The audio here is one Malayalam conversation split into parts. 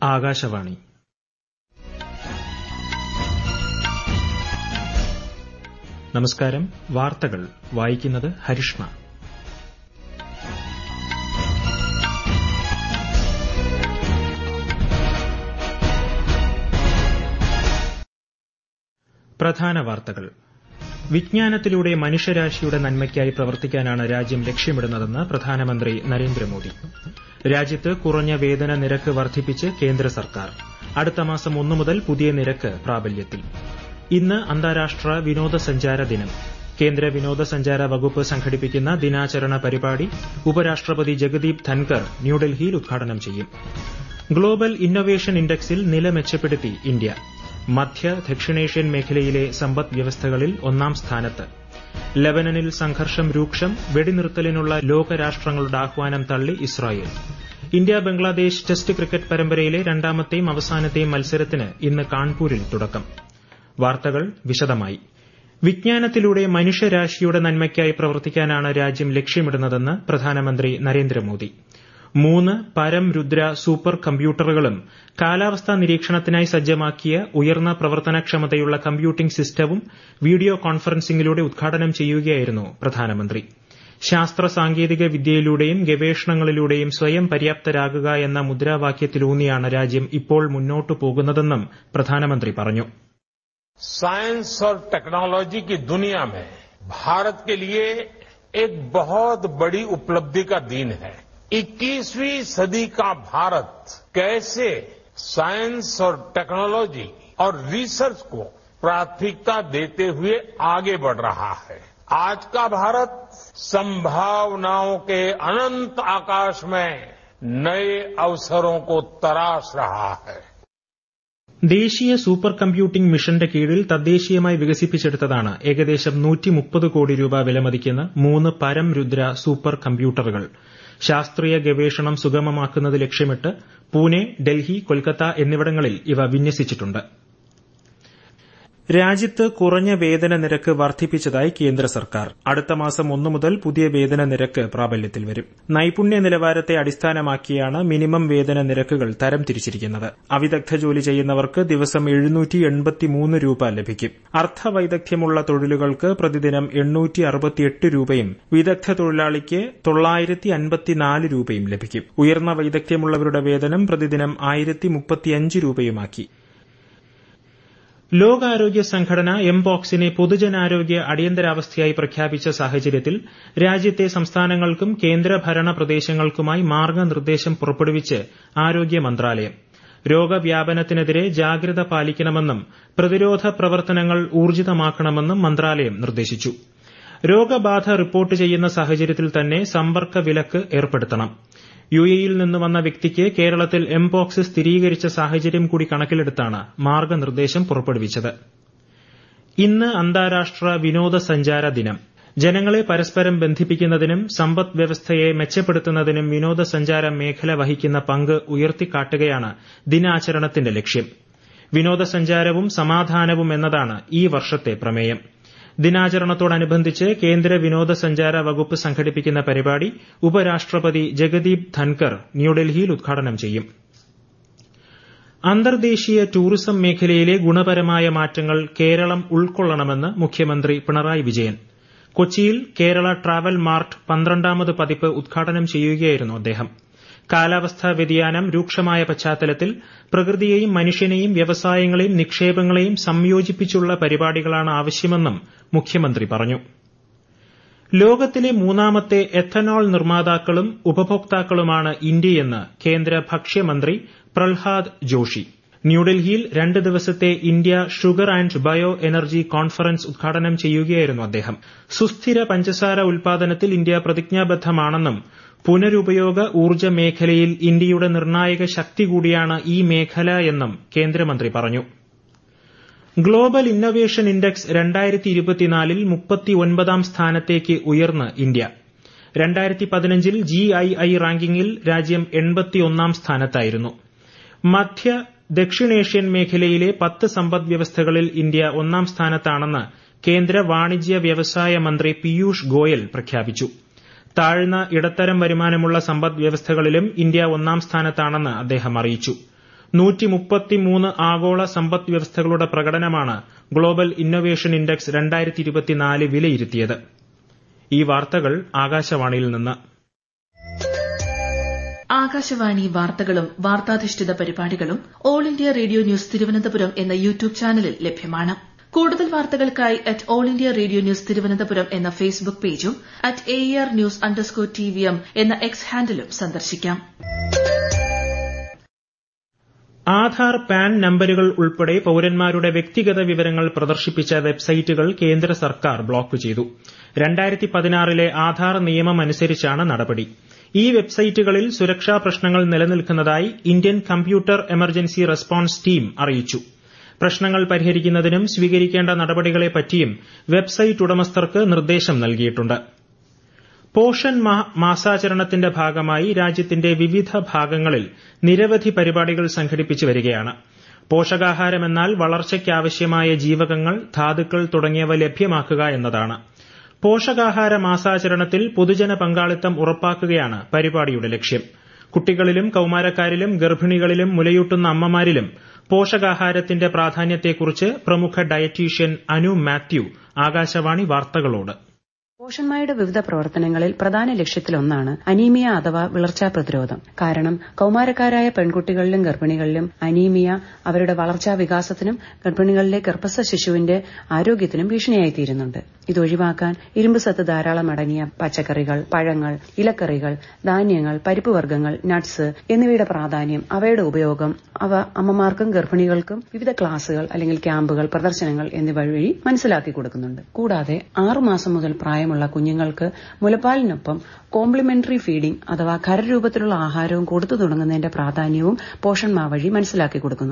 ആകാശവാണി. നമസ്കാരം. വാർത്തകൾ വായിക്കുന്നത് ഹരിഷ്ണ. പ്രധാന വാർത്തകൾ. വിജ്ഞാനത്തിലൂടെ മനുഷ്യരാശിയുടെ നന്മയ്ക്കായി പ്രവർത്തിക്കാനാണ് രാജ്യം ലക്ഷ്യമിടുന്നതെന്ന് പ്രധാനമന്ത്രി നരേന്ദ്രമോദി. രാജ്യത്ത് കുറഞ്ഞ വേതന നിരക്ക് വർദ്ധിപ്പിച്ച് കേന്ദ്ര സർക്കാർ. അടുത്ത മാസം 1 മുതൽ പുതിയ നിരക്ക് പ്രാബല്യത്തിൽ. ഇന്ന് അന്താരാഷ്ട്ര വിനോദസഞ്ചാര ദിനം. കേന്ദ്ര വിനോദസഞ്ചാര വകുപ്പ് സംഘടിപ്പിക്കുന്ന ദിനാചരണ പരിപാടി ഉപരാഷ്ട്രപതി ജഗദീപ് ധൻകർ ന്യൂഡൽഹിയിൽ ഉദ്ഘാടനം ചെയ്യും. ഗ്ലോബൽ ഇന്നൊവേഷൻ ഇൻഡെക്സിൽ നില മെച്ചപ്പെടുത്തി ഇന്ത്യ. മധ്യ ദക്ഷിണേഷ്യൻ മേഖലയിലെ സമ്പദ് വ്യവസ്ഥകളിൽ 1ാം സ്ഥാനത്ത്. ലബനനിൽ സംഘർഷം രൂക്ഷം. വെടിനിർത്തലിനുള്ള ലോകരാഷ്ട്രങ്ങളുടെ ആഹ്വാനം തള്ളി Israel. India Bangladesh test cricket പരമ്പരയിലെ 2ാമത്തെയും അവസാനത്തെയും മത്സരത്തിന് ഇന്ന് കാൺപൂരിൽ തുടക്കം. വാർത്തകൾ വിശദമായി. വിജ്ഞാനത്തിലൂടെ മനുഷ്യരാശിയുടെ നന്മയ്ക്കായി പ്രവർത്തിക്കാനാണ് രാജ്യം ലക്ഷ്യമിടുന്നതെന്ന് പ്രധാനമന്ത്രി നരേന്ദ്രമോദി. 3 പരംരുദ്ര സൂപ്പർ കമ്പ്യൂട്ടറുകളും കാലാവസ്ഥാ നിരീക്ഷണത്തിനായി സജ്ജമാക്കിയ ഉയർന്ന പ്രവർത്തനക്ഷമതയുള്ള കമ്പ്യൂട്ടിംഗ് സിസ്റ്റവും വീഡിയോ കോൺഫറൻസിംഗിലൂടെ ഉദ്ഘാടനം ചെയ്യുകയായിരുന്നു പ്രധാനമന്ത്രി. ശാസ്ത്ര സാങ്കേതിക വിദ്യയിലൂടെയും ഗവേഷണങ്ങളിലൂടെയും സ്വയം പര്യാപ്തരാകുക എന്ന മുദ്രാവാക്യത്തിലൂന്നിയാണ് രാജ്യം ഇപ്പോൾ മുന്നോട്ടു പോകുന്നതെന്നും പ്രധാനമന്ത്രി പറഞ്ഞു. साइंस और टेक्नोलॉजी की दुनिया में भारत के लिए एक बहुत बड़ी उपलब्धि का दिन है. 21वीं सदी का भारत कैसे साइंस और टेक्नोलॉजी और रिसर्च को प्राथमिकता देते हुए आगे बढ़ रहा है. आज का भारत संभावनाओं के अनंत आकाश में नए अवसरों को तराश रहा है. ദേശീയ സൂപ്പർ കമ്പ്യൂട്ടിംഗ് മിഷന്റെ കീഴിൽ തദ്ദേശീയമായി വികസിപ്പിച്ചെടുത്തതാണ് ഏകദേശം 130 കോടി രൂപ വിലമതിക്കുന്ന 3 പരംരുദ്ര സൂപ്പർ കമ്പ്യൂട്ടറുകൾ. ശാസ്ത്രീയ ഗവേഷണം സുഗമമാക്കുന്നത് ലക്ഷ്യമിട്ട് പൂനെ, ഡൽഹി, കൊൽക്കത്ത എന്നിവിടങ്ങളിൽ ഇവ വിന്യസിച്ചിട്ടുണ്ട്. രാജ്യത്ത് കുറഞ്ഞ വേതന നിരക്ക് വർദ്ധിപ്പിച്ചതായി കേന്ദ്ര സർക്കാർ. അടുത്ത മാസം 1 മുതൽ പുതിയ വേതന നിരക്ക് പ്രാബല്യത്തിൽ വരും. നൈപുണ്യ നിലവാരത്തെ അടിസ്ഥാനമാക്കിയാണ് മിനിമം വേതന നിരക്കുകൾ തരംതിരിച്ചിരിക്കുന്നത്. അവിദഗ്ധ ജോലി ചെയ്യുന്നവർക്ക് ദിവസം 783 രൂപ ലഭിക്കും. അർദ്ധവൈദഗ്ധ്യമുള്ള തൊഴിലുകൾക്ക് പ്രതിദിനം 868 രൂപയും വിദഗ്ധ തൊഴിലാളിക്ക് 954 രൂപയും ലഭിക്കും. ഉയർന്ന വൈദഗ്ധ്യമുള്ളവരുടെ വേതനം പ്രതിദിനം 1035 രൂപയുമാക്കി. ലോകാരോഗ്യ സംഘടന എംപോക്സിനെ പൊതുജനാരോഗ്യ അടിയന്തരാവസ്ഥയായി പ്രഖ്യാപിച്ച സാഹചര്യത്തിൽ രാജ്യത്തെ സംസ്ഥാനങ്ങൾക്കും കേന്ദ്രഭരണ പ്രദേശങ്ങൾക്കുമായി മാർഗനിർദ്ദേശം പുറപ്പെടുവിച്ച് ആരോഗ്യ മന്ത്രാലയം. രോഗവ്യാപനത്തിനെതിരെ ജാഗ്രത പാലിക്കണമെന്നും പ്രതിരോധ പ്രവർത്തനങ്ങൾ ഊർജിതമാക്കണമെന്നും മന്ത്രാലയം നിർദ്ദേശിച്ചു. രോഗബാധ റിപ്പോർട്ട് ചെയ്യുന്ന സാഹചര്യത്തിൽ തന്നെ സമ്പർക്ക വിലക്ക് ഏർപ്പെടുത്തണം. യുഎഇയിൽ നിന്ന് വന്ന വ്യക്തിക്ക് കേരളത്തിൽ എംപോക്സ് സ്ഥിരീകരിച്ച സാഹചര്യം കൂടി കണക്കിലെടുത്താണ് മാർഗനിർദ്ദേശം പുറപ്പെടുവിച്ചത്. ഇന്ന് അന്താരാഷ്ട്ര വിനോദസഞ്ചാര ദിനം. ജനങ്ങളെ പരസ്പരം ബന്ധിപ്പിക്കുന്നതിനും സമ്പദ് വ്യവസ്ഥയെ മെച്ചപ്പെടുത്തുന്നതിനും വിനോദസഞ്ചാര മേഖല വഹിക്കുന്ന പങ്ക് ഉയർത്തിക്കാട്ടുകയാണ് ദിനാചരണത്തിന്റെ ലക്ഷ്യം. വിനോദസഞ്ചാരവും സമാധാനവും എന്നതാണ് ഈ വർഷത്തെ പ്രമേയം. ദിനാചരണത്തോടനുബന്ധിച്ച് കേന്ദ്ര വിനോദസഞ്ചാര വകുപ്പ് സംഘടിപ്പിക്കുന്ന പരിപാടി ഉപരാഷ്ട്രപതി ജഗദീപ് ധൻകർ ന്യൂഡൽഹിയിൽ ഉദ്ഘാടനം ചെയ്യും. അന്തർദേശീയ ടൂറിസം മേഖലയിലെ ഗുണപരമായ മാറ്റങ്ങൾ കേരളം ഉൾക്കൊള്ളണമെന്ന് മുഖ്യമന്ത്രി പിണറായി വിജയൻ. കൊച്ചിയിൽ കേരള ട്രാവൽ മാർട്ട് 12ാമത് പതിപ്പ് ഉദ്ഘാടനം ചെയ്യുകയായിരുന്നു അദ്ദേഹം. കാലാവസ്ഥാ വ്യതിയാനം രൂക്ഷമായ പശ്ചാത്തലത്തിൽ പ്രകൃതിയെയും മനുഷ്യനെയും വ്യവസായങ്ങളെയും നിക്ഷേപങ്ങളെയും സംയോജിപ്പിച്ചുള്ള പരിപാടികളാണ് ആവശ്യമെന്നും മുഖ്യമന്ത്രി പറഞ്ഞു. ലോകത്തിലെ 3ാമത്തെ എഥനോൾ നിർമ്മാതാക്കളും ഉപഭോക്താക്കളുമാണ് ഇന്ത്യയെന്ന് കേന്ദ്ര ഭക്ഷ്യമന്ത്രി പ്രഹ്ലാദ് ജോഷി. ന്യൂഡൽഹിയിൽ 2 ദിവസത്തെ India sugar and bio energy conference ഉദ്ഘാടനം ചെയ്യുകയായിരുന്നു അദ്ദേഹം. സുസ്ഥിര പഞ്ചസാര ഉൽപാദനത്തിൽ ഇന്ത്യ പ്രതിജ്ഞാബദ്ധമാണെന്നും പുനരുപയോഗ ഊർജ്ജ മേഖലയിൽ ഇന്ത്യയുടെ നിർണായക ശക്തി കൂടിയാണ് ഈ മേഖല എന്നും കേന്ദ്രമന്ത്രി പറഞ്ഞു. ഗ്ലോബൽ ഇന്നൊവേഷൻ ഇൻഡെക്സ് 2024ൽ 39ാം സ്ഥാനത്തേക്ക് ഉയർന്ന് ഇന്ത്യ. 2015ൽ GII റാങ്കിങ്ങിൽ രാജ്യം 81ാം സ്ഥാനത്തായിരുന്നു. മധ്യ ദക്ഷിണേഷ്യൻ മേഖലയിലെ 10 സമ്പദ് വ്യവസ്ഥകളിൽ ഇന്ത്യ 1ാം സ്ഥാനത്താണെന്ന് കേന്ദ്ര വാണിജ്യ വ്യവസായ മന്ത്രി പീയൂഷ് ഗോയൽ പ്രഖ്യാപിച്ചു. താഴ്ന്ന ഇടത്തരം വരുമാനമുള്ള സമ്പദ് വ്യവസ്ഥകളിലും ഇന്ത്യ 1ാം സ്ഥാനത്താണെന്ന് അദ്ദേഹം അറിയിച്ചു. 133 ആഗോള സമ്പദ് വ്യവസ്ഥകളുടെ പ്രകടനമാണ് ഗ്ലോബൽ ഇന്നൊവേഷൻ ഇൻഡെക്സ് 2024 വിലയിരുത്തിയത്. ഈ വാർത്തകൾ ആകാശവാണിയിൽ നിന്ന്. ആകാശവാണി വാർത്തകളും വാർത്താധിഷ്ഠിത പരിപാടികളും all India radio news Thiruvananthapuram എന്ന യൂട്യൂബ് ചാനലിൽ ലഭ്യമാണ്. കൂടുതൽ വാർത്തകൾക്കായി all India radio news Thiruvananthapuram എന്ന ഫേസ്ബുക്ക് പേജും @ARnews_TVM എന്ന എക്സ് ഹാൻഡിലും സന്ദർശിക്കാം. ആധാർ, പാൻ നമ്പരുകൾ ഉൾപ്പെടെ പൌരന്മാരുടെ വ്യക്തിഗത വിവരങ്ങൾ പ്രദർശിപ്പിച്ച വെബ്സൈറ്റുകൾ കേന്ദ്ര സർക്കാർ ബ്ലോക്ക് ചെയ്തു. 2016 ആധാർ നിയമമനുസരിച്ചാണ് നടപടി. ഈ വെബ്സൈറ്റുകളിൽ സുരക്ഷാ പ്രശ്നങ്ങൾ നിലനിൽക്കുന്നതായി Indian computer emergency response team അറിയിച്ചു. പ്രശ്നങ്ങൾ പരിഹരിക്കുന്നതിനും സ്വീകരിക്കേണ്ട നടപടികളെപ്പറ്റിയും വെബ്സൈറ്റ് ഉടമസ്ഥർക്ക് നിർദ്ദേശം നൽകിയിട്ടുണ്ട്. പോഷൻ മാസാചരണത്തിന്റെ ഭാഗമായി രാജ്യത്തിന്റെ വിവിധ ഭാഗങ്ങളിൽ നിരവധി പരിപാടികൾ സംഘടിപ്പിച്ചു വരികയാണ്. പോഷകാഹാരമെന്നാൽ വളർച്ചയ്ക്കാവശ്യമായ ജീവകങ്ങൾ, ധാതുക്കൾ തുടങ്ങിയവ ലഭ്യമാക്കുക എന്നതാണ്. പോഷകാഹാര മാസാചരണത്തിൽ പൊതുജന പങ്കാളിത്തം ഉറപ്പാക്കുകയാണ് പരിപാടിയുടെ ലക്ഷ്യം. കുട്ടികളിലും കൌമാരക്കാരിലും ഗർഭിണികളിലും മുലയൂട്ടുന്ന അമ്മമാരിലും പോഷകാഹാരത്തിന്റെ പ്രാധാന്യത്തെക്കുറിച്ച് പ്രമുഖ ഡയറ്റീഷ്യൻ അനു മാത്യു ആകാശവാണി വാർത്തകളോട്. പോഷന്മാരുടെ വിവിധ പ്രവർത്തനങ്ങളിൽ പ്രധാന ലക്ഷ്യത്തിലൊന്നാണ് അനീമിയ അഥവാ വിളർച്ചാ പ്രതിരോധം. കാരണം കൌമാരക്കാരായ പെൺകുട്ടികളിലും ഗർഭിണികളിലും അനീമിയ അവരുടെ വളർച്ചാ വികാസത്തിനും ഗർഭിണികളിലെ ഗർഭസ്ഥ ശിശുവിന്റെ ആരോഗ്യത്തിനും ഭീഷണിയായിത്തീരുന്നുണ്ട്. ഇതൊഴിവാക്കാൻ ഇരുമ്പ് സത്ത് ധാരാളം അടങ്ങിയ പച്ചക്കറികൾ, പഴങ്ങൾ, ഇലക്കറികൾ, ധാന്യങ്ങൾ, പരിപ്പ് വർഗ്ഗങ്ങൾ, നട്ട്സ് എന്നിവയുടെ പ്രാധാന്യം, അവയുടെ ഉപയോഗം അവ അമ്മമാർക്കും ഗർഭിണികൾക്കും വിവിധ ക്ലാസുകൾ അല്ലെങ്കിൽ ക്യാമ്പുകൾ, പ്രദർശനങ്ങൾ എന്നിവ വഴി മനസ്സിലാക്കി കൊടുക്കുന്നുണ്ട്. കൂടാതെ 6 മാസം മുതൽ പ്രായമുള്ള കുഞ്ഞുങ്ങൾക്ക് മുലപ്പാലിനൊപ്പം കോംപ്ലിമെന്ററി ഫീഡിംഗ് അഥവാ ഖരരൂപത്തിലുള്ള ആഹാരവും കൊടുത്തു തുടങ്ങുന്നതിന്റെ പ്രാധാന്യവും പോഷൺമാ വഴി മനസ്സിലാക്കി കൊടുക്കുന്നു.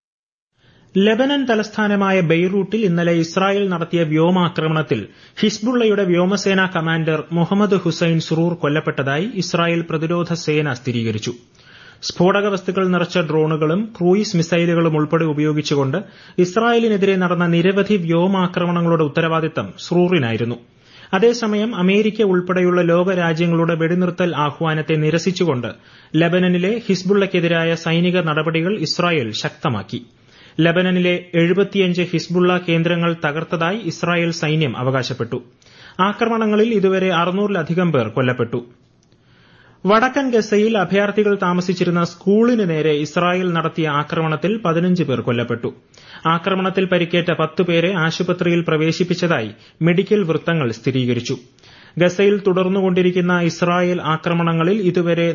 ലെബനൻ തലസ്ഥാനമായ ബെയ്റൂട്ടിൽ ഇന്നലെ ഇസ്രായേൽ നടത്തിയ വ്യോമാക്രമണത്തിൽ ഹിസ്ബുള്ളയുടെ വ്യോമസേനാ കമാൻഡർ മുഹമ്മദ് ഹുസൈൻ സുറൂർ കൊല്ലപ്പെട്ടതായി ഇസ്രായേൽ പ്രതിരോധ സേന സ്ഥിരീകരിച്ചു. സ്ഫോടക വസ്തുക്കൾ നിറച്ച ഡ്രോണുകളും ക്രൂയിസ് മിസൈലുകളും ഉൾപ്പെടെ ഉപയോഗിച്ചുകൊണ്ട് ഇസ്രായേലിനെതിരെ നടന്ന നിരവധി വ്യോമാക്രമണങ്ങളുടെ ഉത്തരവാദിത്തം സുറൂറിനായിരുന്നു. അതേസമയം അമേരിക്ക ഉൾപ്പെടെയുള്ള ലോകരാജ്യങ്ങളുടെ വെടിനിർത്തൽ ആഹ്വാനത്തെ നിരസിച്ചുകൊണ്ട് ലബനനിലെ ഹിസ്ബുള്ളയ്ക്കെതിരായ സൈനിക നടപടികൾ ഇസ്രായേൽ ശക്തമാക്കി. ലബനനിലെ 75 ഹിസ്ബുള്ള കേന്ദ്രങ്ങൾ തകർത്തതായി ഇസ്രായേൽ സൈന്യം അവകാശപ്പെട്ടു. ആക്രമണങ്ങളിൽ ഇതുവരെ 600-ലധികം പേർ കൊല്ലപ്പെട്ടു. വടക്കൻ ഗസയിൽ അഭയാർത്ഥികൾ താമസിച്ചിരുന്ന സ്കൂളിന് നേരെ ഇസ്രായേൽ നടത്തിയ ആക്രമണത്തിൽ 15 പേർ കൊല്ലപ്പെട്ടു. ആക്രമണത്തിൽ പരിക്കേറ്റ 10 പേരെ ആശുപത്രിയിൽ പ്രവേശിപ്പിച്ചതായി മെഡിക്കൽ വൃത്തങ്ങൾ സ്ഥിരീകരിച്ചു. ഗസയിൽ തുടർന്നുകൊണ്ടിരിക്കുന്ന ഇസ്രായേൽ ആക്രമണങ്ങളിൽ ഇതുവരെ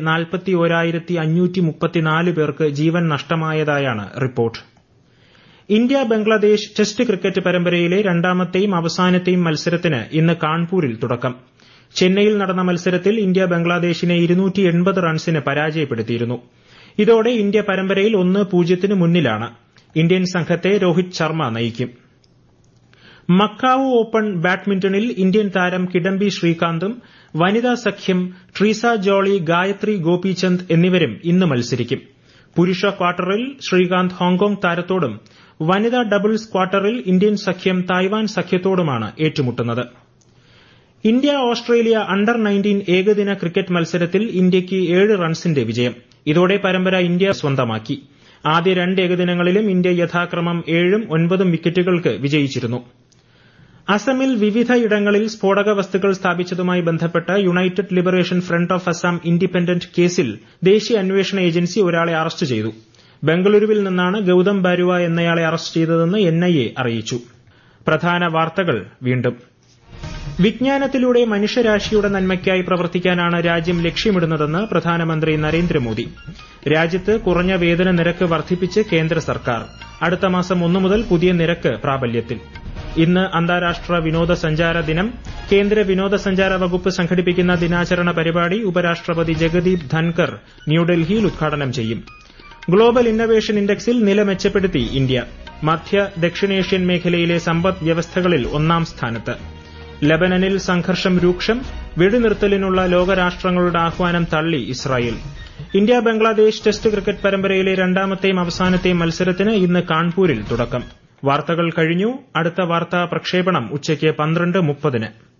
41,534 പേർക്ക് ജീവൻ നഷ്ടമായതായാണ് report. India Bangladesh test cricket പരമ്പരയിലെ രണ്ടാമത്തെയും അവസാനത്തെയും മത്സരത്തിന് ഇന്ന് കാൺപൂരിൽ തുടക്കം. ചെന്നൈയിൽ നടന്ന മത്സരത്തിൽ ഇന്ത്യ ബംഗ്ലാദേശിനെ 280 റൺസിന് പരാജയപ്പെടുത്തിയിരുന്നു. ഇതോടെ ഇന്ത്യ പരമ്പരയിൽ 1-0 മുന്നിലാണ്. ഇന്ത്യൻ സംഘത്തെ രോഹിത് ശർമ്മ നയിക്കും. മക്കാവു ഓപ്പൺ ബാഡ്മിന്റണിൽ ഇന്ത്യൻ താരം കിഡംബി ശ്രീകാന്തും വനിതാ സഖ്യം ട്രീസ ജോളി, ഗായത്രി ഗോപിചന്ദ് എന്നിവരും ഇന്ന് മത്സരിക്കും. പുരുഷ ക്വാർട്ടറിൽ ശ്രീകാന്ത് ഹോങ്കോങ് താരത്തോടും വനിതാ ഡബിൾസ് ക്വാർട്ടറിൽ ഇന്ത്യൻ സഖ്യം തായ്വാൻ സഖ്യത്തോടുമാണ് ഏറ്റുമുട്ടുന്നത്. ഇന്ത്യ ഓസ്ട്രേലിയ അണ്ടർ-19 ഏകദിന ക്രിക്കറ്റ് മത്സരത്തിൽ ഇന്ത്യയ്ക്ക് 7 റൺസിന്റെ വിജയം. ഇതോടെ പരമ്പര ഇന്ത്യ സ്വന്തമാക്കി. ആദ്യ 2 ഏകദിനങ്ങളിലും ഇന്ത്യ യഥാക്രമം 7ഉം 9ഉം വിക്കറ്റുകൾക്ക് വിജയിച്ചിരുന്നു. അസമിൽ വിവിധ ഇടങ്ങളിൽ സ്ഫോടക വസ്തുക്കൾ സ്ഥാപിച്ചതുമായി ബന്ധപ്പെട്ട് united liberation front of Asom independent കേസിൽ ദേശീയ അന്വേഷണ ഏജൻസി ഒരാളെ അറസ്റ്റ് ചെയ്തു. ബംഗളൂരുവിൽ നിന്നാണ് ഗൌതം ബാരുവ എന്നയാളെ അറസ്റ്റ് ചെയ്തതെന്ന് NIA അറിയിച്ചു. പ്രധാന വാർത്തകൾ വീണ്ടും. വിജ്ഞാനത്തിലൂടെ മനുഷ്യരാശിയുടെ നന്മയ്ക്കായി പ്രവർത്തിക്കാനാണ് രാജ്യം ലക്ഷ്യമിടുന്നതെന്ന് പ്രധാനമന്ത്രി നരേന്ദ്രമോദി. രാജ്യത്ത് കുറഞ്ഞ വേതന നിരക്ക് വർദ്ധിപ്പിച്ച് കേന്ദ്ര സർക്കാർ. അടുത്ത മാസം 1 മുതൽ പുതിയ നിരക്ക് പ്രാബല്യത്തിൽ. ഇന്ന് അന്താരാഷ്ട്ര വിനോദസഞ്ചാര ദിനം. കേന്ദ്ര വിനോദസഞ്ചാര വകുപ്പ് സംഘടിപ്പിക്കുന്ന ദിനാചരണ പരിപാടി ഉപരാഷ്ട്രപതി ജഗദീപ് ധൻകർ ന്യൂഡൽഹിയിൽ ഉദ്ഘാടനം ചെയ്യും. ഗ്ലോബൽ ഇന്നൊവേഷൻ ഇൻഡെക്സിൽ നില മെച്ചപ്പെടുത്തി ഇന്ത്യ. മധ്യ ദക്ഷിണേഷ്യൻ മേഖലയിലെ സമ്പദ് വ്യവസ്ഥകളിൽ 1ാം സ്ഥാനത്ത്. ലബനനിൽ സംഘർഷം രൂക്ഷം. വെടിനിർത്തലിനുള്ള ലോകരാഷ്ട്രങ്ങളുടെ ആഹ്വാനം തള്ളി Israel. India Bangladesh test cricket പരമ്പരയിലെ രണ്ടാമത്തെയും അവസാനത്തെയും മത്സരത്തിന് ഇന്ന് കാൺപൂരിൽ തുടക്കം. വാർത്തകൾ കഴിഞ്ഞു. അടുത്ത വാർത്താ പ്രക്ഷേപണം ഉച്ചയ്ക്ക് 12:30.